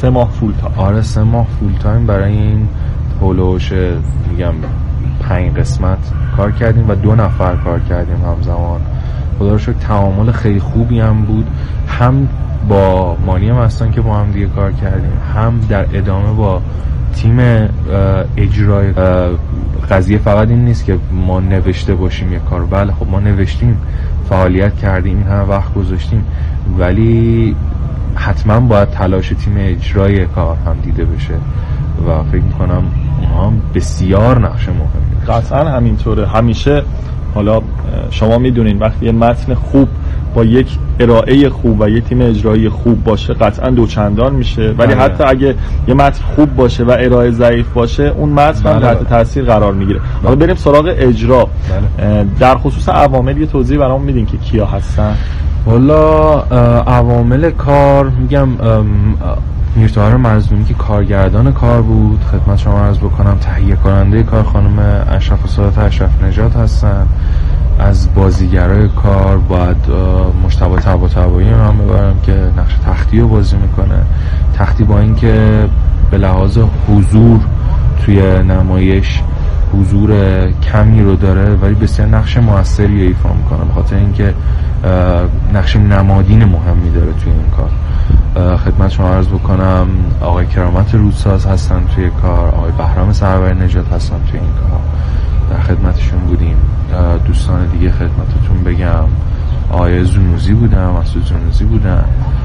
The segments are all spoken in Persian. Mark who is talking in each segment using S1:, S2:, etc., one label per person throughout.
S1: 3 ماه فول تایم.
S2: آره 3 ماه فول تایم برای این هولوش میگم 5 قسمت کار کردیم و 2 نفر کار کردیم همزمان. خدا رو شکر تعامل خیلی خوبی هم بود، هم با مانی مستان که با هم دیگه کار کردیم، هم در ادامه با تیم اجرای. قضیه فقط این نیست که ما نوشته باشیم یک کار، بله خب ما نوشتیم، فعالیت کردیم، این همه وقت گذاشتیم، ولی حتما باید تلاش تیم اجرای کار هم دیده بشه و فکر میکنم اونها هم بسیار نقش مهمی.
S1: قطعا همینطوره. همیشه حالا شما میدونین وقتی یه متن خوب با یک ارائه خوب و یه تیم اجرایی خوب باشه قطعا دوچندان میشه، ولی حتی اگه یه متن خوب باشه و ارائه ضعیف باشه اون متن هم تحت تاثیر قرار میگیره. حالا بریم سراغ اجرا. در خصوص عوامل یه توضیح برام میدین که کیا هستن؟
S2: والا عوامل کار میگم میرطاهر مظلومی که کارگردان کار بود، خدمت شما عرض بکنم تهیه کننده کار خانم اشرف سادات اشرف نژاد هستن. از بازیگرای کار باید مجتبی طباطبایی رو هم ببرم که نقش تختی رو بازی میکنه. تختی با این که به لحاظ حضور توی نمایش حضور کمی رو داره ولی بسیار نقش موثری ایفا میکنه، به خاطر اینکه نقش نمادین مهمی داره توی این کار. خدمت شما عرض بکنم آقای کرامت رودساز هستن توی کار، آقای بهرام سرور نژاد هستن توی این کار، در خدمتشون بودیم. دوستان دیگه خدمتتون بگم آقای زونوزی بودن، مسعود زونوزی بودن.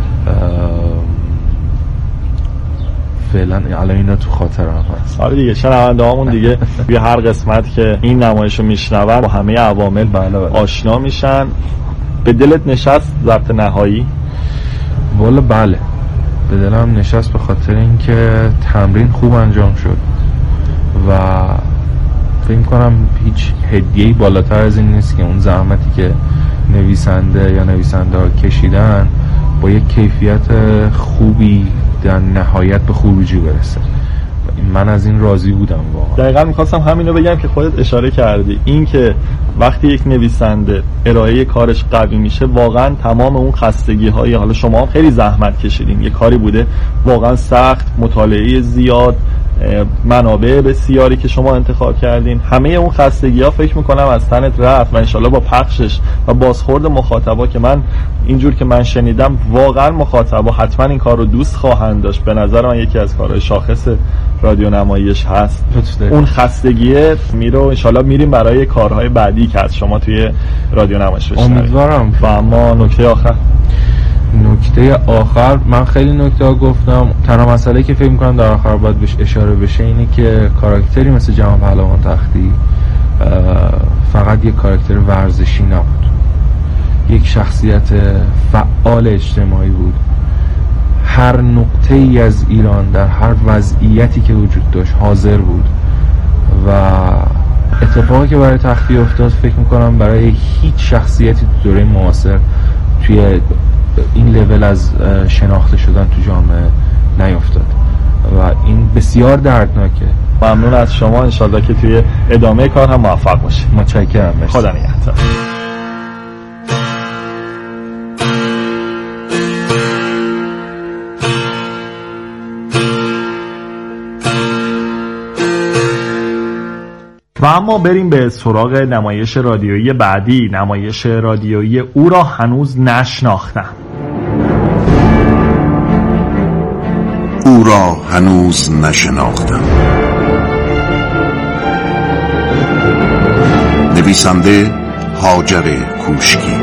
S2: فعلا الان اینا تو خاطرم هست.
S1: آره دیگه شنونده هامون دیگه توی هر قسمت که این نمایشو میشنون با همه عوامل آشنا میشن. به دلت نشست ضبط نهایی؟
S2: والا بله به دلم نشست، به خاطر اینکه تمرین خوب انجام شد و فکر کنم هیچ هدیه‌ای بالاتر از این نیست که اون زحمتی که نویسنده یا نویسنده ها کشیدن با یک کیفیت خوبی در نهایت به خروجی برسه. من از این راضی بودم واقعا.
S1: دقیقاً می‌خواستم همینو بگم که خودت اشاره کردی، این که وقتی یک نویسنده ارائه کارش قوی میشه واقعا تمام اون خستگی‌های، حالا شما هم خیلی زحمت کشیدین، یه کاری بوده واقعا سخت، مطالعه زیاد، منابع بسیاری که شما انتخاب کردین، همه اون خستگی‌ها فکر میکنم از تنت رفت و انشالله با پخشش و بازخورد مخاطبا که من اینجور که من شنیدم واقعا مخاطبا حتما این کار رو دوست خواهند داشت. به نظر من یکی از کارهای شاخص رادیو نمایش هست. اون خستگیه میره انشالله میریم برای کارهای بعدی که از شما توی رادیو نمایش بشنویم.
S2: امیدوارم.
S1: و اما نکته
S2: آخر من خیلی نکته ها گفتم، تنها مسئله که فکر میکنم در آخر باید بهش اشاره بشه اینه که کاراکتری مثل جمال پهلوان تختی فقط یک کاراکتر ورزشی نبود، یک شخصیت فعال اجتماعی بود. هر نقطه ای از ایران در هر وضعیتی که وجود داشت حاضر بود و اتفاقی که برای تختی افتاد فکر میکنم برای هیچ شخصیتی تو دوره معاصر توی این لول از شناخته شدن تو جامعه نیفتاد و این بسیار دردناکه.
S1: ممنون از شما، انشالله که توی ادامه کار هم موفق باشید.
S2: متشکرم.
S1: خدا نگهدار. و اما بریم به سراغ نمایش رادیویی بعدی. نمایش رادیویی او را هنوز نشناختم.
S3: او را هنوز نشناختم. نویسنده هاجر کوشکی.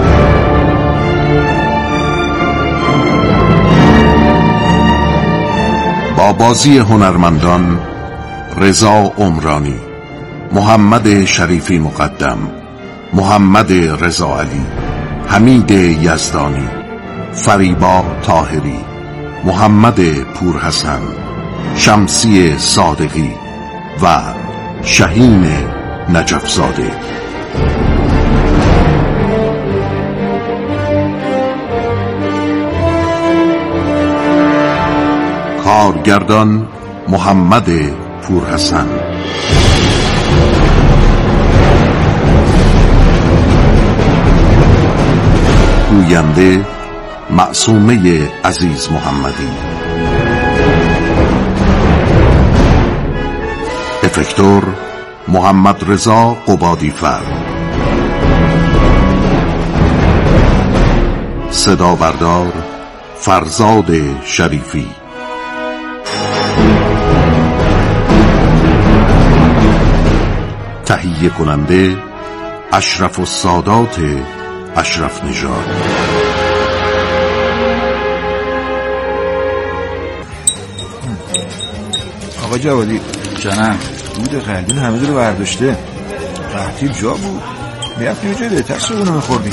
S3: با بازی هنرمندان رضا عمرانی، محمد شریفی مقدم، محمد رضا علی، حمید یزدانی، فریبا طاهری، محمد پورحسن، شمسی صادقی و شهین نجفزاده. کارگردان محمد پورحسن. گوینده معصومه عزیز محمدی. افکتور محمد رضا قبادی‌فر، صدا بردار فرزاد شریفی، تهیه کننده اشرف السادات اشرف نژاد.
S4: آقا جوادی جانم، دود قندون همه رو برداشته. قحطی جا بود، میرفتیم یه جای بهتر صبحونه میخوردیم.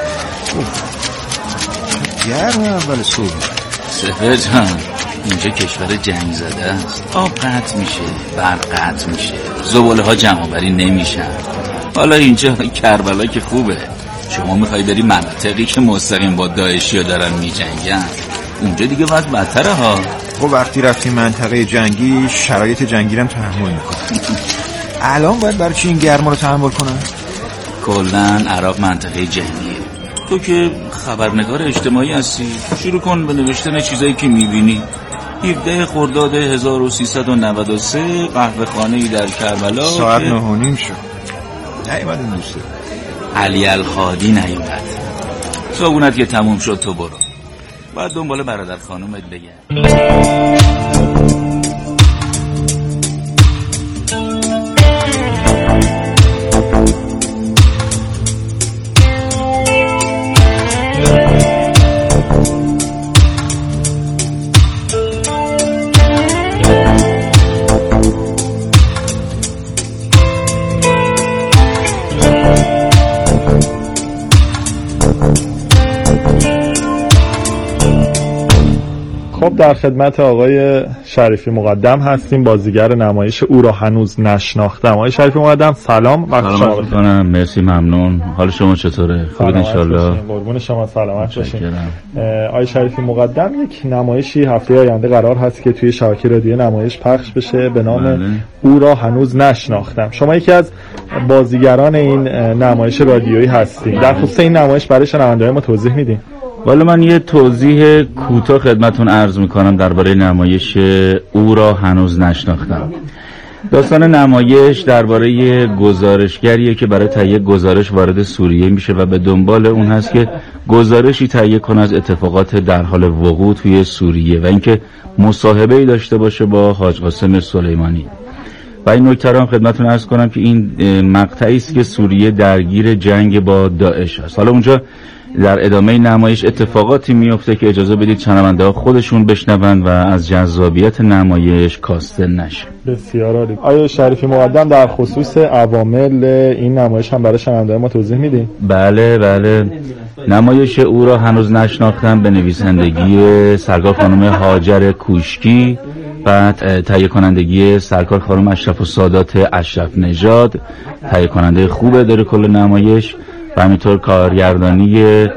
S4: گرم اول صبح.
S5: سفر جان، اینجا کشور جنگ زده است. آب قطع میشه، برق قطع میشه، زباله ها جمع بری نمیشن. حالا اینجا کربلا که خوبه، شما میخوای بری مناطقی که مستقیم با داعشی ها دارن میجنگن، اونجا دیگه وقت بدتره ها.
S4: خب وقتی رفتیم منطقه جنگی شرایط جنگی رو تحمل میکنن. الان باید برای چی این گرما رو تحمل کنن؟
S5: کلن عراق منطقه جنگیه. تو که خبرنگار اجتماعی هستی، شروع کن به نوشتن چیزایی که میبینی. 17 خرداد 1393 قهوه خانه‌ای در کربلا
S4: ساعت 9:30 شد. نیومد این دوسته
S5: علی الخادی نیومد. صابونت که تموم شد تو برو، باید دنبال برادر خانومت بگرد.
S1: خب در خدمت آقای شریفی مقدم هستیم، بازیگر نمایش او را هنوز نشناختم. آقای شریفی مقدم سلام.
S5: سلام میکنم. مرسی، ممنون. حال شما چطوره؟ خوبید ان شاءالله؟
S1: قربون شما، سلامت باشین. آقای شریفی مقدم، یک نمایشی هفته آینده قرار هست که توی شبکه رادیو نمایش پخش بشه به نام او را هنوز نشناختم. شما یکی از بازیگران این نمایش رادیویی هستین. در خصوص این نمایش برای شنونده‌های ما توضیح میدین؟
S5: والا من یه توضیح کوتاه خدمتون عرض میکنم درباره نمایش او را هنوز نشناختم. داستان نمایش درباره گزارشگریه که برای تهیه گزارش وارد سوریه میشه و به دنبال اون هست که گزارشی تهیه کنه از اتفاقات در حال وقوع توی سوریه و اینکه مصاحبه‌ای داشته باشه با حاج قاسم سلیمانی. و این نکته رو هم خدمتتون عرض کنم که این مقطعی است که سوریه درگیر جنگ با داعش است. حالا اونجا در ادامه نمایش اتفاقاتی میفته که اجازه بدید شنونده‌ها خودشون بشنوند و از جذابیت نمایش کاسته نشه.
S1: بسیار عالی. آیا شریفی مقدم در خصوص عوامل این نمایش هم برای شنونده‌های ما توضیح میدین؟
S5: بله. نمایش او را هنوز نشناختم به نویسندگی سرکار خانم هاجر کوشکی، بعد تهیه کنندگی سرکار خانم اشرف السادات اشرف نژاد، تهیه کننده خوبه داره کل نمایش، و همینطور کارگردانی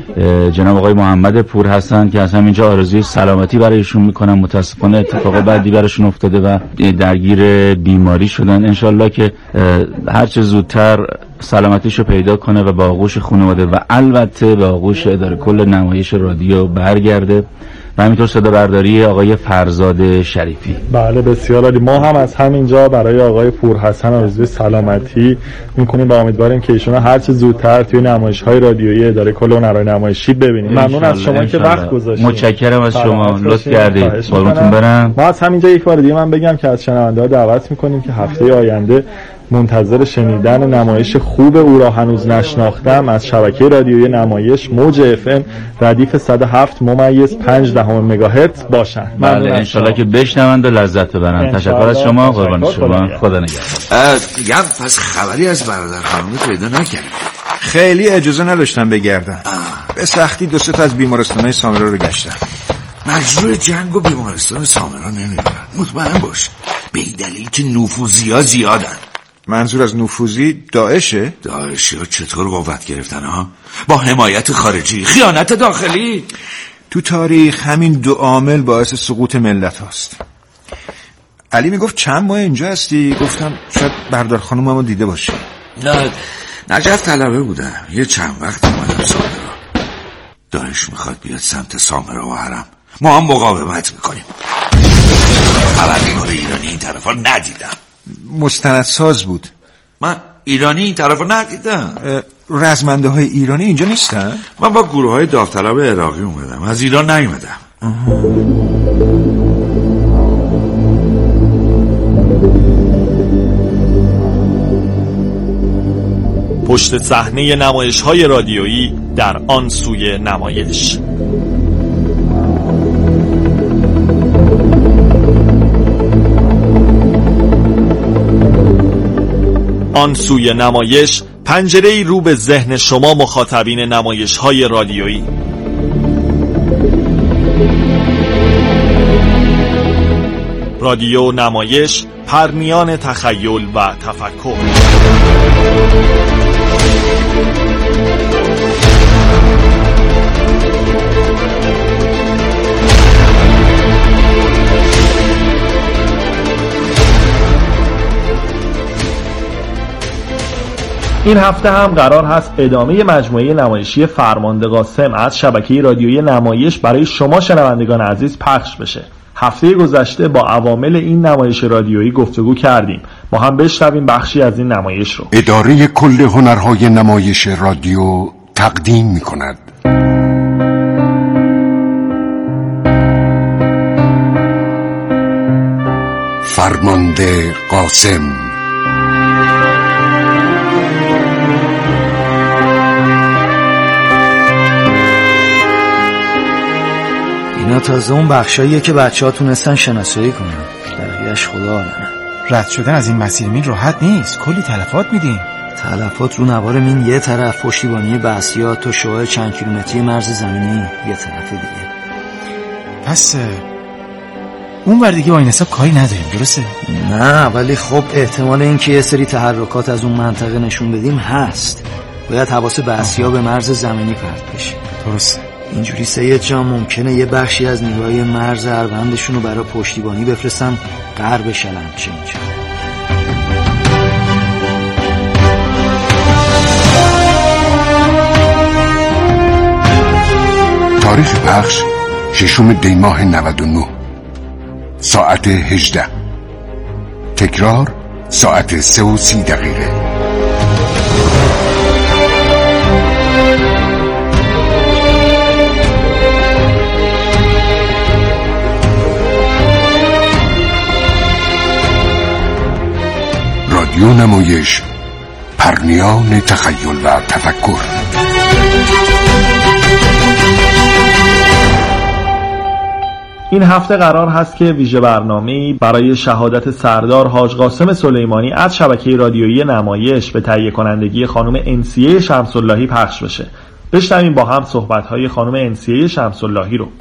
S5: جناب آقای محمد پورحسن که از همینجا آرزوی سلامتی برایشون میکنم. متاسفانه اتفاق بعدی براشون افتاده و درگیر بیماری شدن. انشالله که هرچه زودتر سلامتیشو پیدا کنه و به آغوش خانواده و البته به آغوش اداره کل نمایش رادیو برگرده. و همینطور صدا برداری آقای فرزاد شریفی.
S1: بله بسیار عالی. ما هم از همینجا برای آقای پورحسن آرزوی سلامتی میکنیم و امیدواریم که ایشون هر چه زودتر توی نمایش‌های رادیویی اداره کل هنرهای نمایشی ببینیم. ممنون از شما که وقت گذاشتید.
S5: متشکرم از شما، لطف کردید. قربونتون برم.
S1: ما از همینجا یک بار دیگه من بگم که از شنونده‌ها دعوت میکنیم که هفته آینده منتظر شنیدن نمایش خوب او را هنوز نشناختم از شبکه رادیویی نمایش موج FM ردیف 107.5 مگاهرتز باشن.
S5: بله انشالله که بشنوند و لذت ببرن. تشکر از شما، قربان شما، خدا نگهدار.
S3: دیگه پس خبری از برادر خانم پیدا نکردی؟
S4: خیلی اجازه نداشتم بگردم. به سختی 2-3 تا از بیمارستان‌های سامرا رو گشتم.
S3: مجروح جنگ و بیمارستان سامرا نمیدونن، مطمئن باش، به این دلیل که نفوذی‌ها زیادن.
S4: منظور از نفوذی داعشه؟
S3: داعشی ها چطور قوت گرفتن ها؟ با حمایت خارجی، خیانت داخلی.
S4: تو تاریخ همین 2 عامل باعث سقوط ملت هاست. علی میگفت چند ماه اینجا هستی؟ گفتم شاید بردار خانوممو دیده باشه.
S3: نه نجف طلبه بودم، یه چند وقت اومدم سامرا. داعش میخواد بیاد سمت سامرا و حرم، ما هم مقاومت میکنیم. خبرنگار ایرانی این طرفا ندیدم.
S4: مستندساز بود.
S3: من ایرانی این طرف رو ندیدم.
S4: رزمنده های ایرانی اینجا نیستن؟
S3: من با گروه های داوطلب عراقی اومدم، از ایران نیومدم.
S1: پشت صحنه نمایش‌های رادیویی در آن سوی نمایش. آن سوی نمایش، پنجره‌ای رو به ذهن شما مخاطبین نمایش‌های رادیویی. رادیو نمایش، پرنیان تخیل و تفکر. این هفته هم قرار هست ادامه مجموعه نمایشی فرمانده قاسم از شبکه رادیویی نمایش برای شما شنوندگان عزیز پخش بشه. هفته گذشته با عوامل این نمایش رادیویی گفتگو کردیم. با هم بشنویم بخشی از این نمایش رو.
S6: اداره کل هنرهای نمایش رادیو تقدیم می‌کند. فرمانده قاسم.
S7: اینا تازه اون بخشاییه که بچه ها تونستن شناسایی کنن. بقیه‌اش خدا آدمه.
S8: رد شدن از این مسیر مین راحت نیست، کلی تلفات میدیم.
S7: تلفات رو نوار مین یه طرف، پشتیبانی بحثیات تا شعاع چند کیلومتری مرز زمینی یه طرف دیگه.
S8: پس اون ور دیگه با این حساب کاری نداریم، درسته؟
S7: نه ولی خب احتمال این که یه سری تحرکات از اون منطقه نشون بدیم هست. باید حواس بحثیا به مرز زمینی پرت بشه.
S8: درسته.
S7: اینجوری سید جان ممکنه یه بخشی از نیروهای مرز اروندشون رو برای پشتیبانی بفرستن غرب شلمچه اینجا.
S6: تاریخ پخش 6 دی ماه 99 ساعت 18. تکرار ساعت 3:30. رادیو نمایش، پرنیان تخیل و تفکر.
S1: این هفته قرار هست که ویژه برنامه‌ای برای شهادت سردار حاج قاسم سلیمانی از شبکه رادیویی نمایش به تهیه کنندگی خانم انسیه شمس‌اللهی پخش بشه. بشنویم با هم صحبت‌های خانم انسیه شمس‌اللهی رو.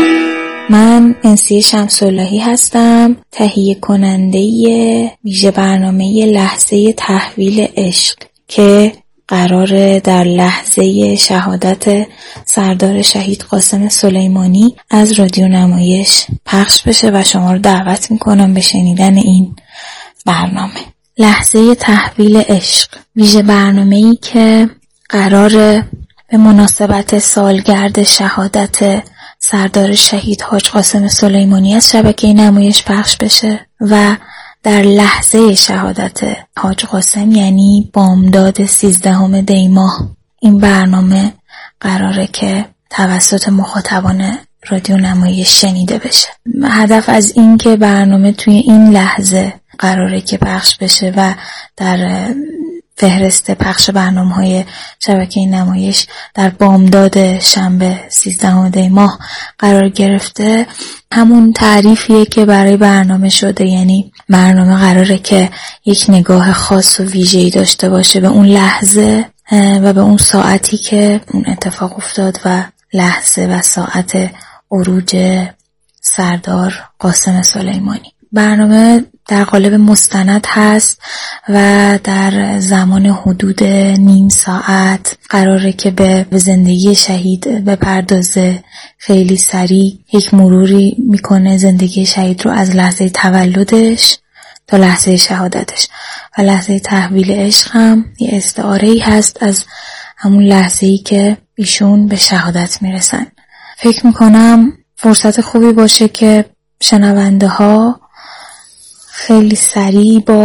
S9: من انسیه شمس‌اللهی هستم، تهیه کننده ویژه برنامه لحظه تحویل عشق که قراره در لحظه شهادت سردار شهید قاسم سلیمانی از رادیو نمایش پخش بشه و شما رو دعوت میکنم به شنیدن این برنامه. لحظه تحویل عشق، ویژه برنامه‌ای که قراره به مناسبت سالگرد شهادت سردار شهید حاج قاسم سلیمانی از شبکه نمایش پخش بشه و در لحظه شهادت حاج قاسم یعنی بامداد 13 دی ماه این برنامه قراره که توسط مخاطبان رادیو نمایش شنیده بشه. هدف از این که برنامه توی این لحظه قراره که پخش بشه و در فهرست پخش برنامه‌های شبکه نمایش در بامداد شنبه 13 دی ماه قرار گرفته، همون تعریفیه که برای برنامه شده. یعنی برنامه قراره که یک نگاه خاص و ویژه‌ای داشته باشه به اون لحظه و به اون ساعتی که اون اتفاق افتاد و لحظه و ساعت عروج سردار قاسم سلیمانی. برنامه در قالب مستند هست و در زمان حدود نیم ساعت قراره که به زندگی شهید بپردازه. خیلی سریع یک مروری میکنه زندگی شهید رو از لحظه تولدش تا لحظه شهادتش و لحظه تحویل عشق هم یه استعاره‌ای هست از همون لحظه‌ای که ایشون به شهادت میرسن. فکر میکنم فرصت خوبی باشه که شنونده ها خیلی سریع با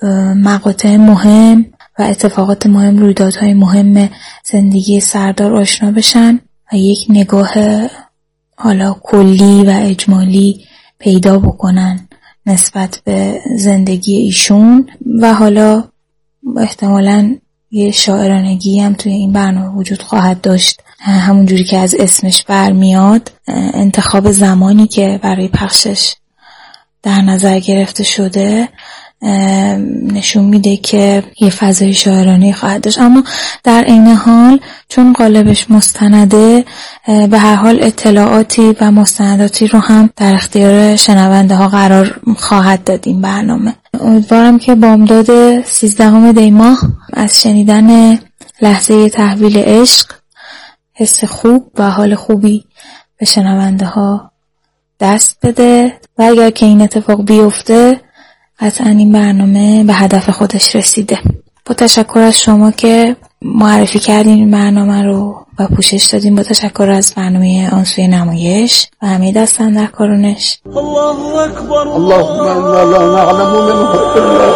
S9: مقاطع مهم و اتفاقات مهم، رویدادهای مهم زندگی سردار آشنا بشن و یک نگاه حالا کلی و اجمالی پیدا بکنن نسبت به زندگی ایشون. و حالا احتمالاً یه شاعرانگی هم توی این برنامه وجود خواهد داشت، همون جوری که از اسمش برمیاد. انتخاب زمانی که برای پخشش در نظر گرفته شده نشون میده که یه فضای شاعرانه خواهد داشت، اما در این حال چون قالبش مستنده به هر حال اطلاعاتی و مستنداتی رو هم در اختیار شنونده ها قرار خواهد داد این برنامه. امیدوارم که بامداد 13 دی ماه از شنیدن لحظه تحویل عشق حس خوب و حال خوبی به شنونده ها دست بده و اگر که این اتفاق بیفته قطعا این برنامه به هدف خودش رسیده. با تشکر از شما که معرفی کردین این برنامه رو و پوشش دادین، با تشکر از برنامه آن سوی نمایش و همه دستن در کارونش.
S10: الله اکبر، اللهم انا لا نعلم منه الا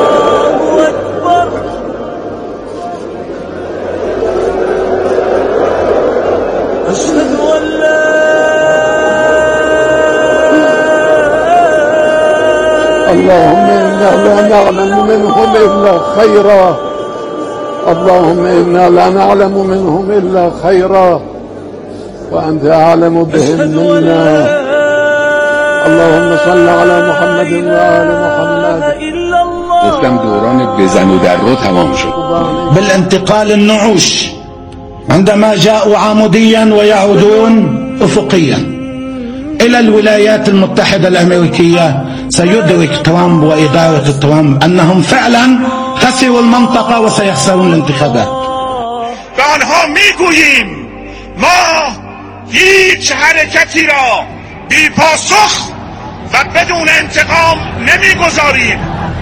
S10: اشهد ان لا اللهم انا لا نعلم منهم الا خيرا اللهم انا لا نعلم منهم الا خيرا وانت اعلم بهم منا اللهم صل على محمد و آل محمد.
S11: گفتم دوران بزن و در رو تمام شد.
S12: بالانتقال النعوش عندما جاءوا عموديا ويعودون افقيا الى الولايات المتحدة الامريكية سيدرك ترامب وادارة ترامب انهم فعلا خسروا المنطقة وسيخسرون الانتخابات.
S13: به آنها میگوییم ما هیچ حرکتی را بی پاسخ و بدون انتقام نمیگذاریم.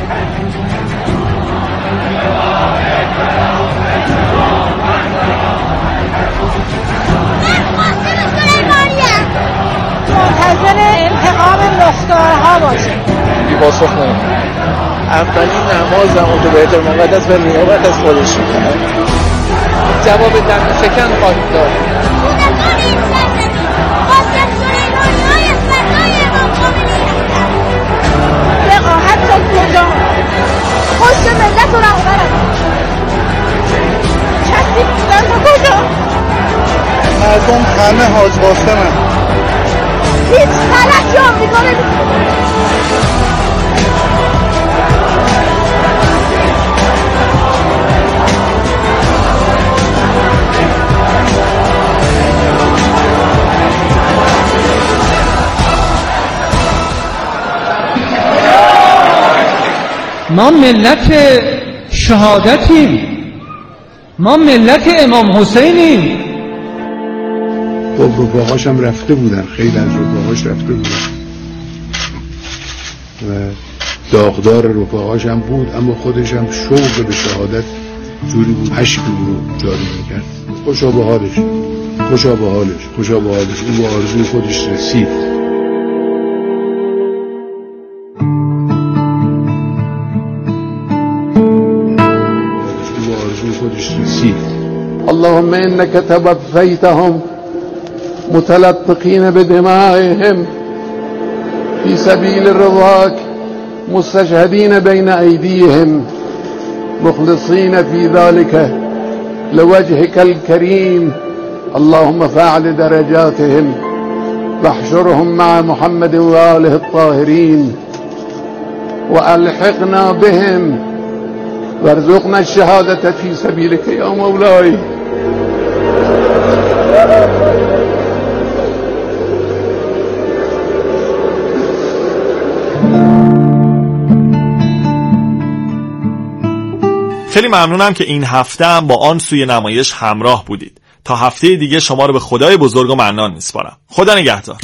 S14: منتظر انتقام مختارها باشیم.
S15: بی پاسخ نمیم. اولین نمازمون رو به بیت المقدس و نیابت از خودش میکنم. جواب دم شکن خواهیم داد.
S14: وقاحت تا کجا؟ پشت ملت و رهبرم کسی بودن تا کجا؟
S15: مردم همه حاج باستنم.
S14: هیچ غلطی آمریکا نمی‌کنه.
S16: ما ملت شهادتیم، ما ملت امام حسینیم.
S17: خب رفاقاش هم رفته بودن، خیلی از رفاقاش رفته بودن و داغدار رفاقاش هم بود، اما خودش هم شوق به شهادت جوری بود اشک رو جاری میکرد. خوشا به حالش، خوشا به حالش، خوشا به حالش. او به آرزوی خودش رسید.
S10: اللهم انك توفيتهم متلطخين بدمائهم في سبيل رضاك مستشهدين بين أيديهم مخلصين في ذلك لوجهك الكريم. اللهم فاعل درجاتهم واحشرهم مع محمد وآله الطاهرين وألحقنا بهم وارزقنا الشهادة في سبيلك يا مولاي.
S1: خیلی ممنونم که این هفته هم با آن سوی نمایش همراه بودید. تا هفته دیگه شما رو به خدای بزرگ و منان میسپارم. خدا نگهدار.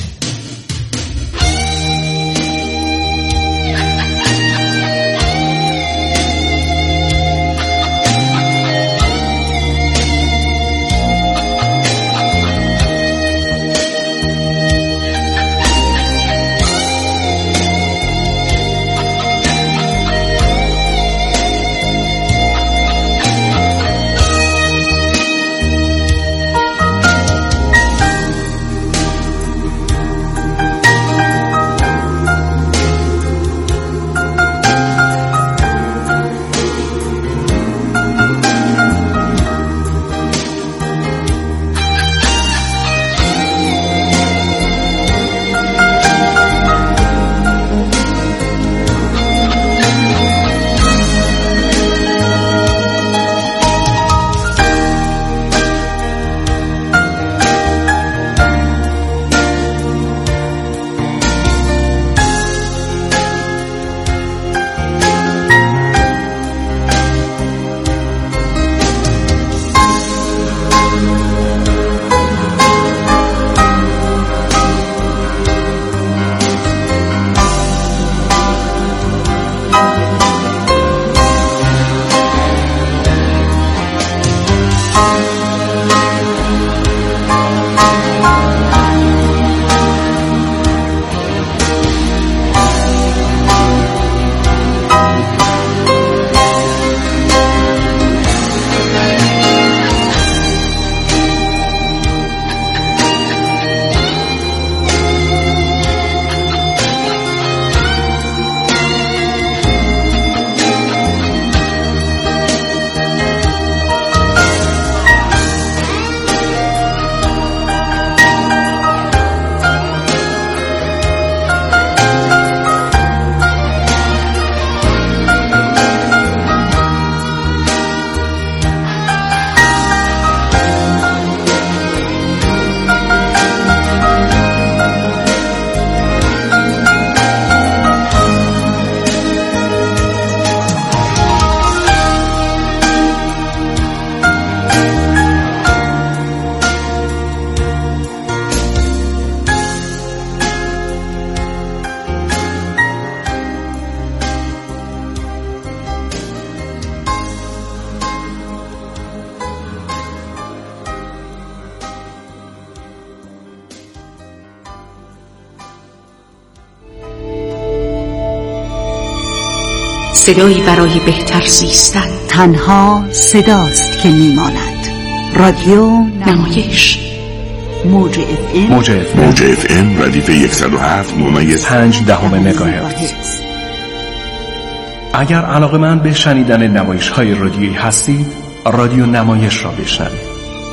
S18: صدایی برای بهتر زیستن.
S19: تنها صداست که میماند. رادیو
S18: نمایش.
S19: موج
S3: اف ام ردیف 107.5
S20: مگاهرتز. اگر علاقه‌مند به شنیدن نمایش‌های رادیویی هستید، رادیو نمایش را بشنوید.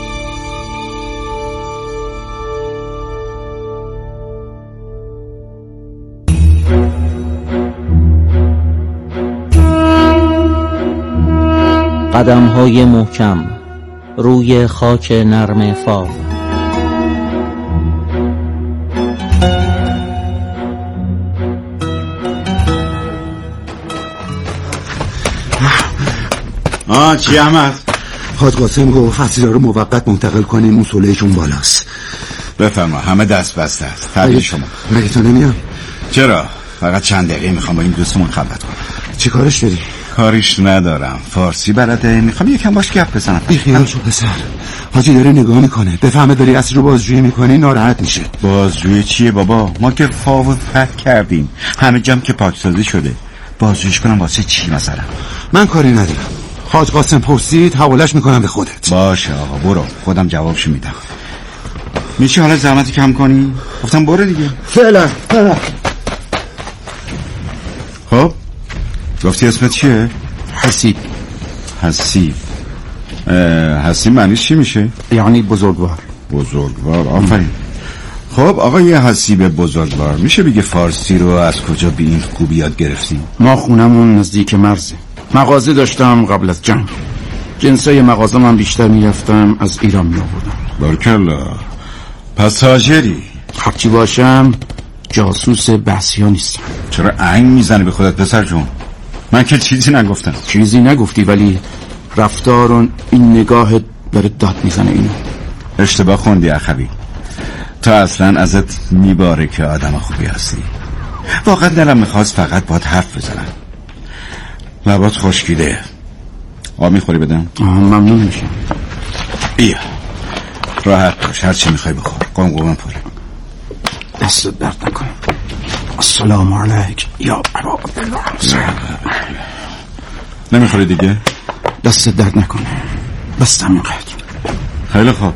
S21: قدم‌های محکم روی خاک نرم فاو.
S3: چی احمد؟
S6: حاج قاسم گفت اسیرا رو موقت منتقل کنیم، اصولهشون بالاست.
S3: بفرما، همه دست بسته است. تحویل شما.
S6: مگه تو نمیام؟
S3: چرا؟ فقط چند دقیقه میخوام با این دوستمون خلوت کنم.
S6: چی کارش داری؟
S3: کاریش ندارم، فارسی بلده، میخوام یکم باش گپ بزنم.
S6: بیخیال شو پسر، حاجی داره نگاه میکنه، بفهمه داری اسیر رو بازجویی میکنی ناراحت میشه.
S3: بازجویی چیه بابا؟ ما که فاو فتح کردیم، همه جام که پاکسازی شده. بازجوییش کنم واسه چی مثلا؟
S6: من کاری ندارم. حاج قاسم پرسید حوالش میکنم به خودت.
S3: باشه آقا برو، خودم جوابشو میدم. میشه حالا زحمتی کم کنی؟ گفتم برو دیگه.
S6: فعلا.
S3: خب گفتی اسمت چیه؟
S6: حسیب.
S3: حسیب معنیش چی میشه؟
S6: یعنی بزرگوار.
S3: آفرین. خب آقای حسیب بزرگوار، میشه بگه فارسی رو از کجا به این خوبی یاد گرفتیم؟
S12: ما خونمون نزدیک مرزه. مغازه داشتم قبل از جنگ. جنسای مغازه من بیشتر میرفتم از ایران میآوردم.
S3: بارکالله. پس تاجری؟
S12: هرچی باشم جاسوس بحثیا نیستم.
S3: چرا عین میزنی به خودت پسر جون؟ من که چیزی نگفتم.
S12: چیزی نگفتی، ولی رفتارون این نگاهت داره داد میزنه. اینو
S3: اشتباه خوندی اخوی. تا اصلا ازت میباره که آدم خوبی هستی. واقعا دلم میخواست فقط باهات حرف بزنم. لبات خشکیده. آب میخوری بدم؟
S12: ممنون میشم.
S3: بیا راحت باش، هرچی میخوای بخور. قمقمم پره.
S12: دست درد نکنه. السلام علیک یا ابا عبدالله.
S3: نمیخوری دیگه؟
S12: دست درد نکنه، بس همینقدر.
S3: خیلی خوب.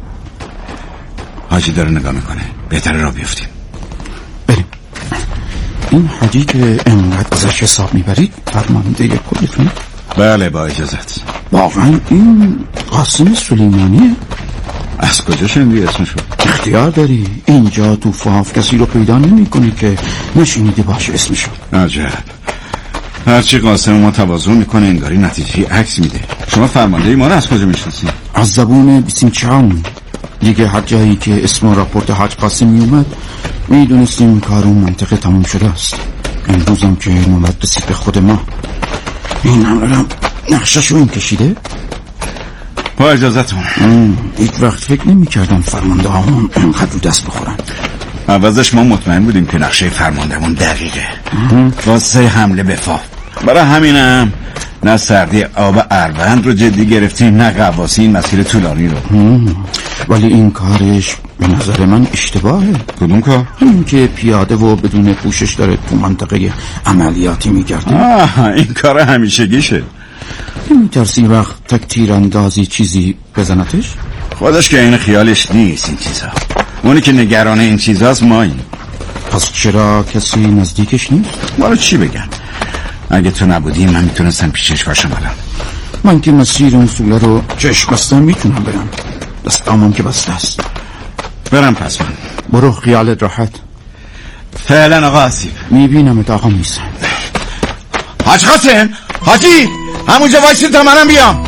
S3: حاجی داره نگاه میکنه، بهتره را بیفتیم.
S12: بریم. این حاجی که انقدر ازش حساب میبرید فرمانده کلتون؟
S3: بله با اجازت.
S12: واقعا این قاسم سلیمانیه؟
S3: از کجا شنیدی اسمشو؟
S12: اختیار داری، اینجا تو فاف کسی رو پیدا نمیکنی که نشینیده باشه اسمشو.
S3: عجب. هرچی قاسم ما تواضع میکنه انگاری نتیجه عکس میده. شما فرمانده ما رو از کجا میشناسید؟
S12: از زبون بیسیمچان. دیگه هر جایی که اسم و راپورت حاج قاسم میومد میدونستیم کار اون منطقه تموم شده است. امروزم که نوبت رسید به خود ما. این هم نقششو این کشیده؟
S3: با اجازتون.
S12: هیچ وقت فکر نمی کردم فرمانده همون انقدر رو دست بخورن.
S3: عوضش ما مطمئن بودیم که نقشه فرماندهمون دقیقه واسه حمله به فاو. برای همینم نه سردی آب اروند رو جدی گرفتیم نه غواصی این مسیر طولانی رو.
S12: ولی این کارش به نظر من اشتباهه.
S3: کدوم کار؟
S12: این که پیاده و بدون پوشش داره تو منطقه عملیاتی میگرده.
S3: این کار همیشگیشه.
S12: نمیترسی وقت تک تیراندازی چیزی بزنتش؟
S3: خودش که این خیالش نیست این چیزا. اونی که نگران این چیزاست ماییم.
S12: پس چرا کسی نزدیکش نیست؟
S3: برای چی بگم؟ اگه تو نبودی من میتونستم پیشش باشم الان.
S12: من که مسیر اون سوله رو چشم بستم میتونم برم. دستامم که بسته است.
S3: برم پس من.
S12: برو خیالت راحت.
S3: فعلا آقا حسیب.
S12: میبینم اتاقا میسن.
S3: حاج قاسم، حاجی همونجا وایسین تا منم بیام.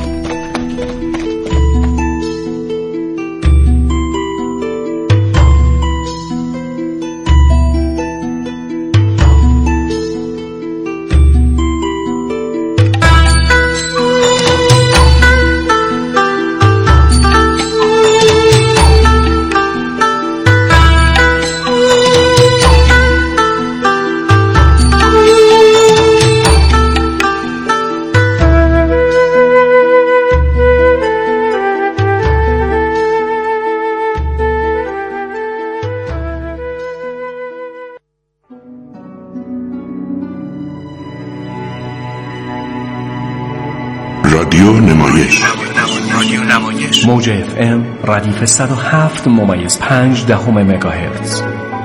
S17: رادیو نمایش
S20: موج FM ردیف 107.5 مگاهرتز.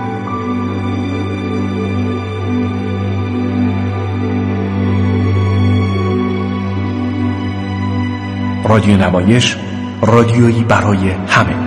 S20: رادیو نمایش، رادیویی برای همه.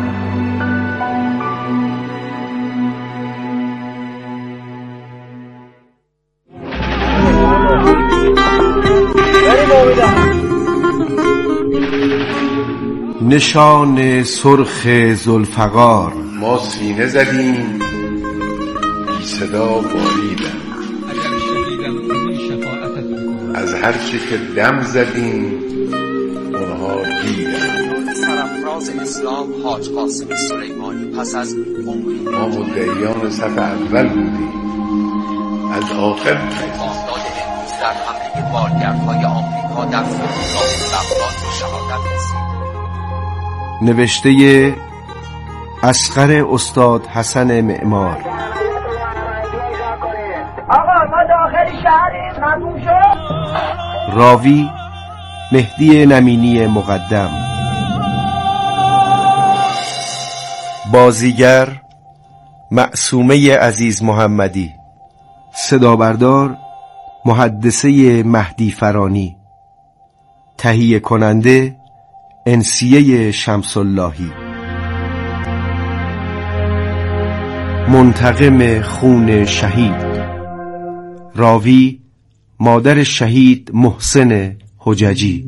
S2: نشان سرخ ذوالفقار
S17: ما سینه زدیم بی صدا باریدن، از هر چی که دم زدیم اونها دیدن.
S22: سرفراز اسلام حاج قاسم سلیمانی پس از
S17: ما مدعیان صف اول بودیم، از آخر
S22: آفتاب امروز در حمله بالگردهای آمریکا در فرودگاه بغداد شهادت رسید.
S2: نوشته اصغر استاد حسن معمار.
S14: آقا ما داخل شهریم، مردم شد.
S2: راوی مهدی نمینی مقدم. بازیگر معصومه عزیز محمدی. صدابردار محدثه مهدی فرانی. تهیه کننده انسیه شمس‌اللهی. منتقم خون شهید. راوی مادر شهید محسن حججی.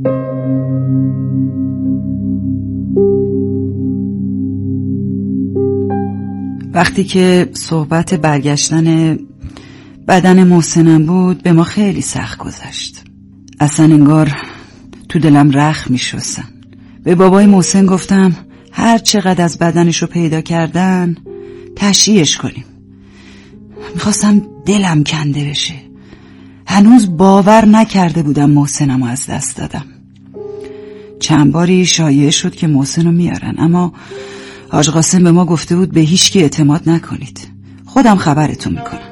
S19: وقتی که صحبت برگشتن بدن محسنم بود به ما خیلی سخت گذشت. اصلا انگار تو دلم رخ می شستن. به بابای محسن گفتم هر چقدر از بدنشو پیدا کردن تشییعش کنیم. میخواستم دلم کنده بشه. هنوز باور نکرده بودم محسنمو از دست دادم. چند باری شایعه شد که محسنو میارن، اما حاج قاسم به ما گفته بود به هیچ کی اعتماد نکنید، خودم خبرتون میکنم.